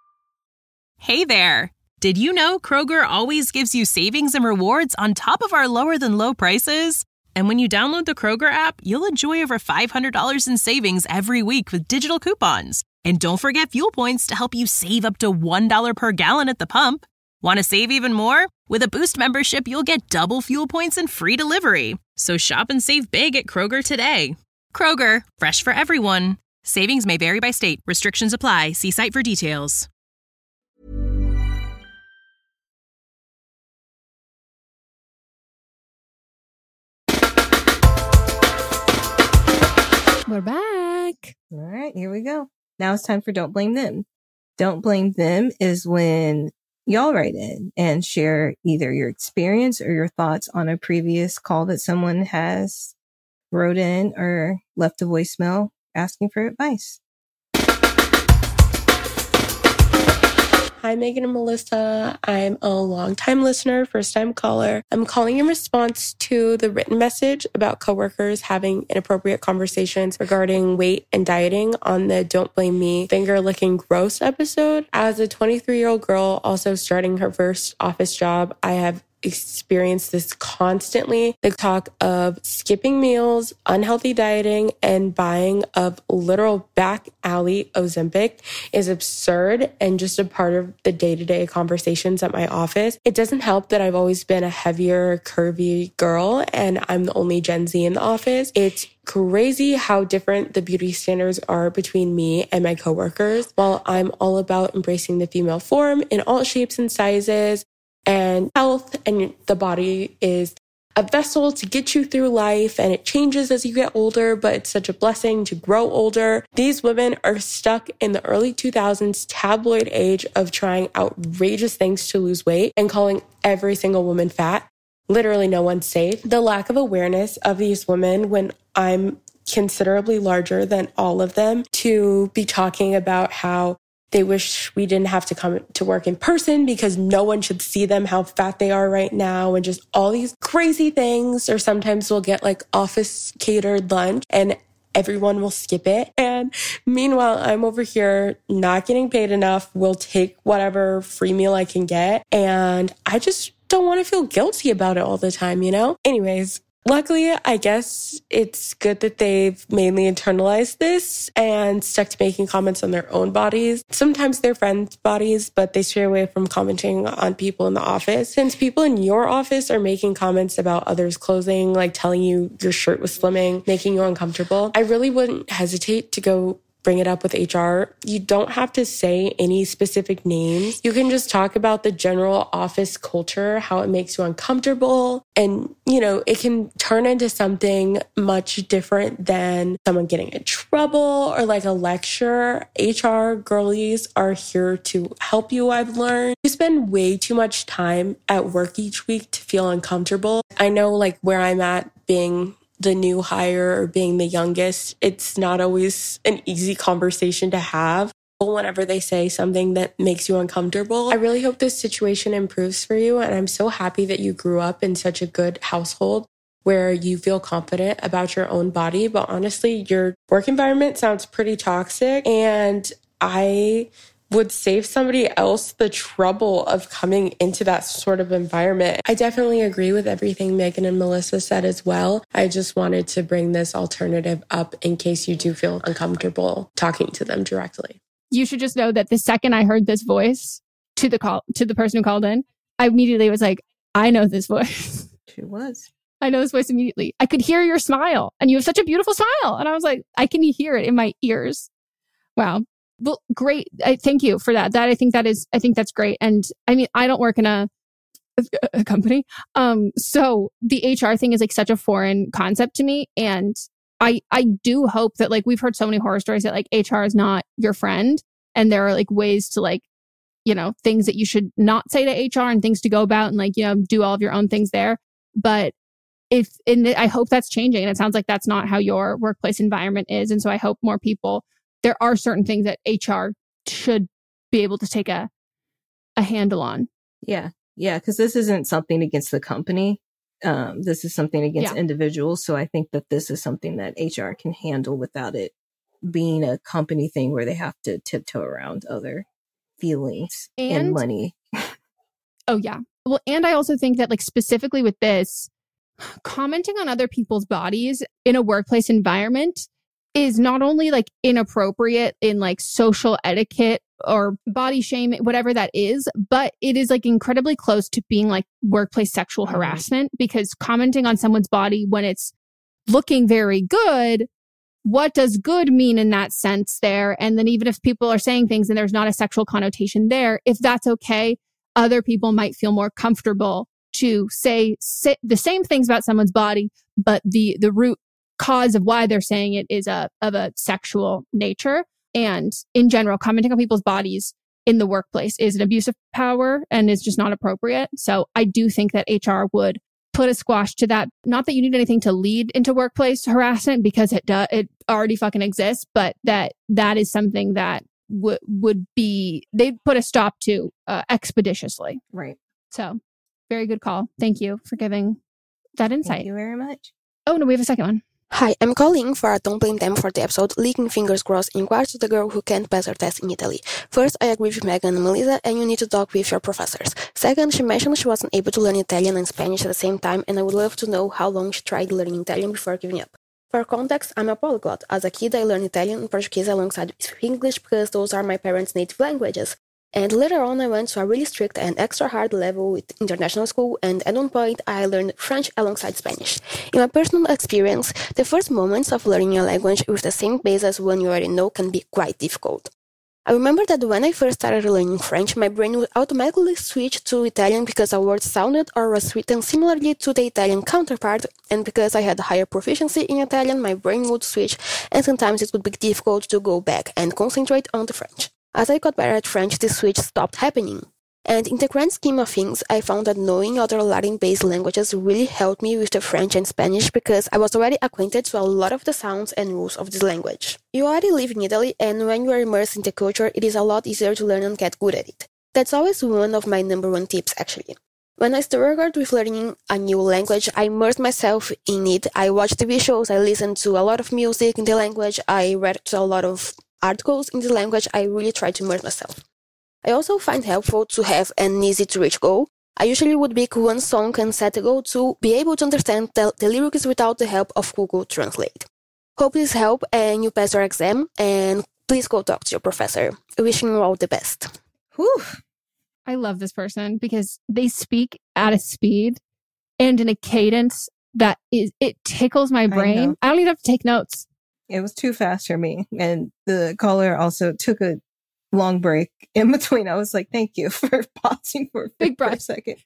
Hey there! Did you know Kroger always gives you savings and rewards on top of our lower-than-low prices? And when you download the Kroger app, you'll enjoy over $500 in savings every week with digital coupons. And don't forget fuel points to help you save up to $1 per gallon at the pump. Want to save even more? With a Boost membership, you'll get double fuel points and free delivery. So shop and save big at Kroger today. Kroger, fresh for everyone. Savings may vary by state. Restrictions apply. See site for details. We're back. All right, here we go. Now it's time for Don't Blame Them. Don't Blame Them is when y'all write in and share either your experience or your thoughts on a previous call that someone has wrote in or left a voicemail asking for advice. Hi, Megan and Melissa. I'm a longtime listener, first-time caller. I'm calling in response to the written message about coworkers having inappropriate conversations regarding weight and dieting on the Don't Blame Me finger-licking gross episode. As a 23-year-old girl also starting her first office job, I have experienced this constantly. The talk of skipping meals, unhealthy dieting, and buying of literal back alley Ozempic is absurd and just a part of the day-to-day conversations at my office. It doesn't help that I've always been a heavier, curvy girl and I'm the only Gen Z in the office. It's crazy how different the beauty standards are between me and my coworkers. While I'm all about embracing the female form in all shapes and sizes, and health and the body is a vessel to get you through life and it changes as you get older, but it's such a blessing to grow older. These women are stuck in the early 2000s tabloid age of trying outrageous things to lose weight and calling every single woman fat. Literally no one's safe. The lack of awareness of these women when I'm considerably larger than all of them to be talking about how they wish we didn't have to come to work in person because no one should see them how fat they are right now and just all these crazy things. Or sometimes we'll get like office catered lunch and everyone will skip it. And meanwhile, I'm over here not getting paid enough, will take whatever free meal I can get. And I just don't want to feel guilty about it all the time, you know? Anyways, luckily, I guess it's good that they've mainly internalized this and stuck to making comments on their own bodies. Sometimes their friends' bodies, but they stray away from commenting on people in the office. Since people in your office are making comments about others' clothing, like telling you your shirt was slimming, making you uncomfortable, I really wouldn't hesitate to go bring it up with HR. You don't have to say any specific names. You can just talk about the general office culture, how it makes you uncomfortable. And, you know, it can turn into something much different than someone getting in trouble or like a lecture. HR girlies are here to help you, I've learned. You spend way too much time at work each week to feel uncomfortable. I know like where I'm at being the new hire or being the youngest, it's not always an easy conversation to have whenever they say something that makes you uncomfortable. I really hope this situation improves for you. And I'm so happy that you grew up in such a good household where you feel confident about your own body. But honestly, your work environment sounds pretty toxic. And I would save somebody else the trouble of coming into that sort of environment. I definitely agree with everything Megan and Melissa said as well. I just wanted to bring this alternative up in case you do feel uncomfortable talking to them directly. You should just know that the second I heard this voice to the person who called in, I immediately was like, I know this voice. She was. I know this voice immediately. I could hear your smile and you have such a beautiful smile. And I was like, I can hear it in my ears. Wow. Well, great. Thank you for that. I think that's great. And I mean, I don't work in a company. So the HR thing is like such a foreign concept to me. And I do hope that like, we've heard so many horror stories that like HR is not your friend. And there are like ways to like, you know, things that you should not say to HR and things to go about and like, you know, do all of your own things there. But I hope that's changing. And it sounds like that's not how your workplace environment is. And so I hope more people, there are certain things that HR should be able to take a handle on. Yeah. Yeah. Because this isn't something against the company. This is something against individuals. So I think that this is something that HR can handle without it being a company thing where they have to tiptoe around other feelings and money. Oh, yeah. Well, and I also think that like specifically with this, commenting on other people's bodies in a workplace environment is not only like inappropriate in like social etiquette or body shaming, whatever that is. But it is like incredibly close to being like workplace sexual harassment, because commenting on someone's body when it's looking very good, what does good mean in that sense there? And then even if people are saying things and there's not a sexual connotation there, if that's okay, other people might feel more comfortable to say the same things about someone's body, but the root cause of why they're saying it is of a sexual nature. And in general, commenting on people's bodies in the workplace is an abuse of power and is just not appropriate. So I do think that HR would put a squash to that. Not that you need anything to lead into workplace harassment, because it already fucking exists, but that is something that would be, they'd put a stop to expeditiously. Right. So very good call. Thank you for giving that insight. Thank you very much. Oh, no, we have a second one. Hi, I'm calling for Don't Blame Them for the episode Leaking Fingers Crossed in regards to the girl who can't pass her test in Italy. First, I agree with Megan and Melissa, and you need to talk with your professors. Second, she mentioned she wasn't able to learn Italian and Spanish at the same time, and I would love to know how long she tried learning Italian before giving up. For context, I'm a polyglot. As a kid, I learned Italian and Portuguese alongside with English because those are my parents' native languages. And later on, I went to a really strict and extra hard level with international school, and at one point, I learned French alongside Spanish. In my personal experience, the first moments of learning a language with the same base as one you already know can be quite difficult. I remember that when I first started learning French, my brain would automatically switch to Italian because a word sounded or was written similarly to the Italian counterpart, and because I had higher proficiency in Italian, my brain would switch, and sometimes it would be difficult to go back and concentrate on the French. As I got better at French, this switch stopped happening. And in the grand scheme of things, I found that knowing other Latin-based languages really helped me with the French and Spanish because I was already acquainted to a lot of the sounds and rules of this language. You already live in Italy, and when you are immersed in the culture, it is a lot easier to learn and get good at it. That's always one of my number one tips, actually. When I struggled with learning a new language, I immersed myself in it. I watched TV shows, I listened to a lot of music in the language, I read a lot of articles in the language. I really try to immerse myself. I also find helpful to have an easy-to-reach goal. I usually would pick one song and set a goal to be able to understand the lyrics without the help of Google Translate. Hope this help and you pass your exam, and please go talk to your professor. Wishing you all the best. Whew. I love this person because they speak at a speed and in a cadence that it tickles my brain. I don't even have to take notes. It was too fast for me. And the caller also took a long break in between. I was like, thank you for pausing for a second.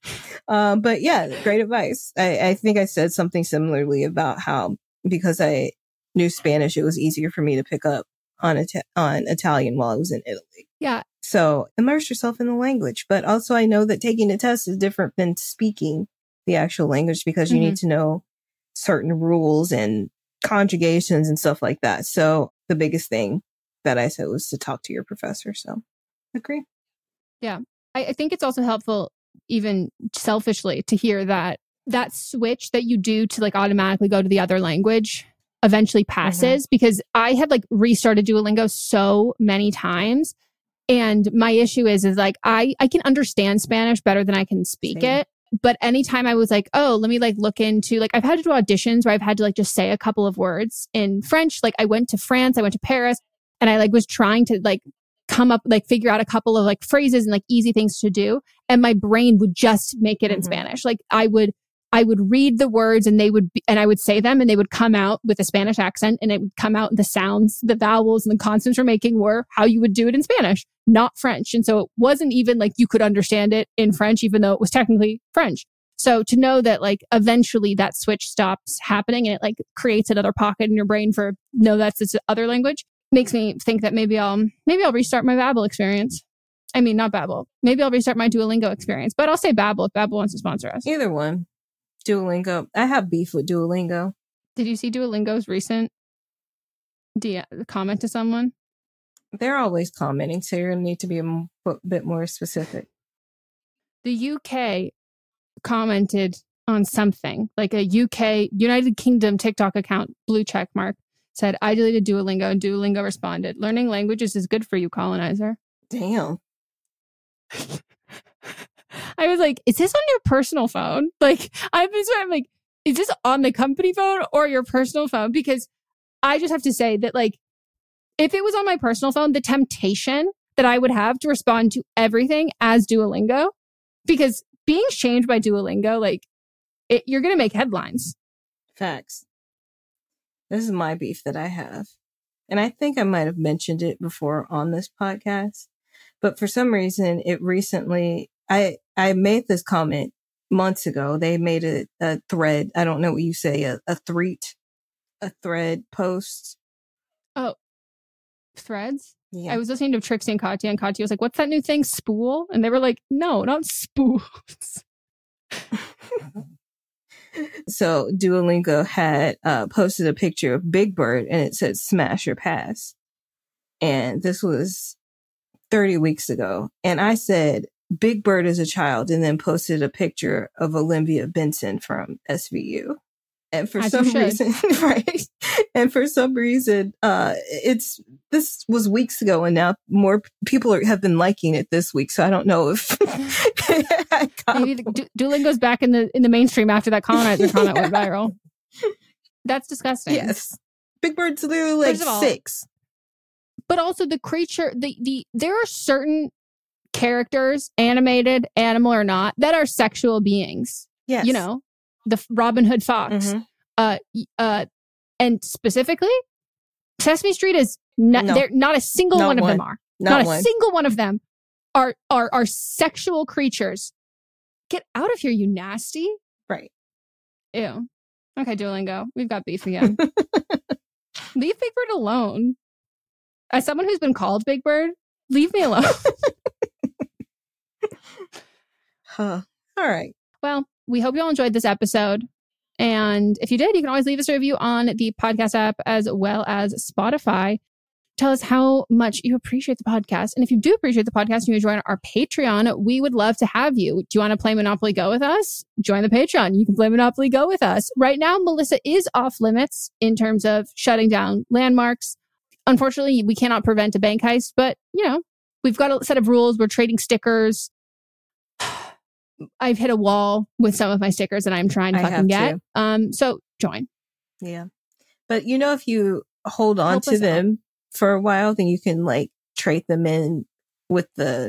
But yeah, great advice. I think I said something similarly about how, because I knew Spanish, it was easier for me to pick up on Italian while I was in Italy. Yeah. So immerse yourself in the language. But also I know that taking a test is different than speaking the actual language because you need to know certain rules and conjugations and stuff like that. So the biggest thing that I said was to talk to your professor. So agree. Yeah. I think it's also helpful, even selfishly, to hear that switch that you do to like automatically go to the other language eventually passes, because I have like restarted Duolingo so many times. And my issue is like, I can understand Spanish better than I can speak it. But anytime I was like, oh, let me like look into, like, I've had to do auditions where I've had to like just say a couple of words in French. Like I went to France, I went to Paris, and I like was trying to like come up, like figure out a couple of like phrases and like easy things to do. And my brain would just make it in Spanish. Like I would read the words and I would say them and they would come out with a Spanish accent, and it would come out the sounds, the vowels and the consonants we're making were how you would do it in Spanish, not French. And so it wasn't even like you could understand it in French, even though it was technically French. So to know that like eventually that switch stops happening and it like creates another pocket in your brain for, no, that's this other language, makes me think that maybe I'll restart my Babbel experience. I mean, not Babbel. Maybe I'll restart my Duolingo experience, but I'll say Babbel if Babbel wants to sponsor us. Either one. Duolingo. I have beef with Duolingo. Did you see Duolingo's recent comment to someone? They're always commenting, so you're going to need to be a bit more specific. The UK commented on something, like a UK, United Kingdom TikTok account, blue check mark, said, I deleted Duolingo, and Duolingo responded, learning languages is good for you, colonizer. Damn. I was like, is this on your personal phone? Like, I'm like, is this on the company phone or your personal phone? Because I just have to say that, like, if it was on my personal phone, the temptation that I would have to respond to everything as Duolingo, because being shamed by Duolingo, like, you're going to make headlines. Facts. This is my beef that I have. And I think I might have mentioned it before on this podcast, but for some reason it recently, I made this comment months ago. They made a thread. I don't know what you say, a thread post. Oh, threads? Yeah. I was listening to Trixie and Katya was like, what's that new thing? Spool? And they were like, no, not spools. So Duolingo had posted a picture of Big Bird and it said smash or pass. And this was 30 weeks ago. And I said, Big Bird is a child, and then posted a picture of Olympia Benson from SVU. And for some reason, right? And for some reason, this was weeks ago, and now more people have been liking it this week. So I don't know if maybe Duolingo's back in the mainstream after that colonizer comment went viral. That's disgusting. Yes, Big Bird's literally like 6. But also the creature, there are certain characters, animated, animal or not, that are sexual beings. Yes, you know. The Robin Hood Fox, and specifically, Sesame Street is not. No. Not a single one of them are. Not a single one of them are sexual creatures. Get out of here, you nasty! Right? Ew. Okay, Duolingo, we've got beef again. Leave Big Bird alone. As someone who's been called Big Bird, leave me alone. Huh. All right. Well, we hope you all enjoyed this episode. And if you did, you can always leave us a review on the podcast app as well as Spotify. Tell us how much you appreciate the podcast. And if you do appreciate the podcast and you join our Patreon, we would love to have you. Do you want to play Monopoly Go with us? Join the Patreon. You can play Monopoly Go with us. Right now, Melissa is off limits in terms of shutting down landmarks. Unfortunately, we cannot prevent a bank heist, but, you know, we've got a set of rules. We're trading stickers. I've hit a wall with some of my stickers that I'm trying to fucking get. So join. Yeah. But you know, if you hold on to them for a while, then you can like trade them in with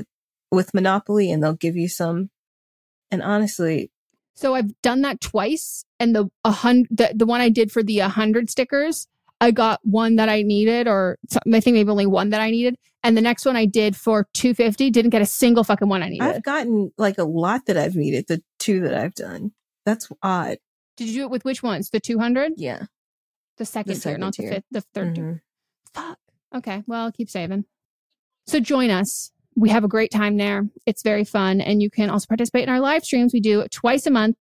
Monopoly and they'll give you some. And honestly, so I've done that twice, and the one I did for the 100 stickers, I got one that I needed, or I think maybe only one that I needed. And the next one I did for 250, didn't get a single fucking one I needed. I've gotten like a lot that I've needed, the 2 that I've done. That's odd. Did you do it with which ones? The 200? Yeah. The second tier, not the third tier. Fuck. Okay. Well, I'll keep saving. So join us. We have a great time there. It's very fun. And you can also participate in our live streams. We do twice a month.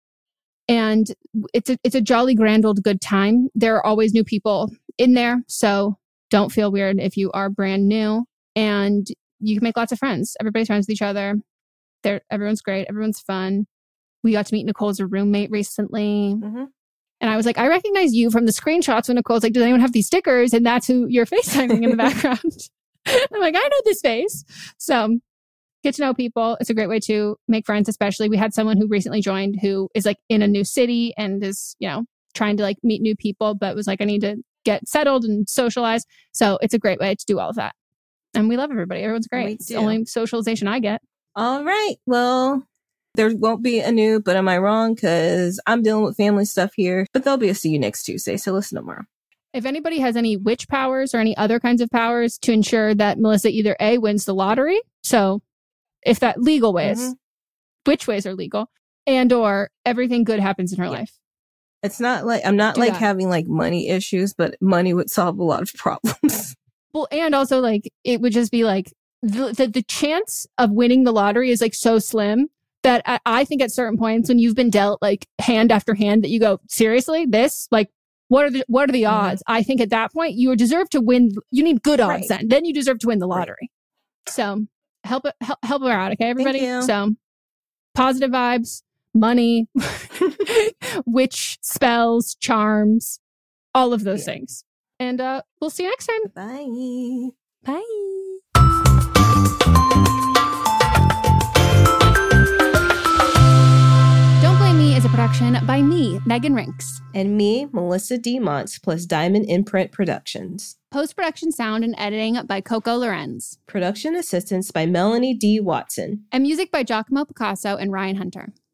And it's a jolly grand old good time. There are always new people in there. So don't feel weird if you are brand new. And you can make lots of friends. Everybody's friends with each other. Everyone's great. Everyone's fun. We got to meet Nicole as a roommate recently. Mm-hmm. And I was like, I recognize you from the screenshots when Nicole's like, does anyone have these stickers? And that's who you're FaceTiming in the background. I'm like, I know this face. So get to know people. It's a great way to make friends, especially. We had someone who recently joined who is like in a new city and is, you know, trying to like meet new people, but was like, I need to get settled and socialize. So it's a great way to do all of that. And we love everybody. Everyone's great. It's the only socialization I get. All right. Well, there won't be a new, but am I wrong? Because I'm dealing with family stuff here. But there'll be a see you next Tuesday. So listen tomorrow. If anybody has any witch powers or any other kinds of powers to ensure that Melissa either A, wins the lottery. So if that legal ways, which ways are legal, and or everything good happens in her life. It's not like, I'm not like having like money issues, but money would solve a lot of problems. Well, and also like, it would just be like the chance of winning the lottery is like so slim that I think at certain points when you've been dealt like hand after hand that you go, seriously, this, like, what are the odds? I think at that point you deserve to win. You need good odds then you deserve to win the lottery. So help her out. Okay, everybody. So positive vibes, money, witch spells, charms, all of those things. And we'll see you next time. Bye. Bye. Don't Blame Me is a production by me, Megan Rinks. And me, Melissa D. Montz, plus Diamond Imprint Productions. Post-production sound and editing by Coco Lorenz. Production assistance by Melanie D. Watson. And music by Giacomo Picasso and Ryan Hunter.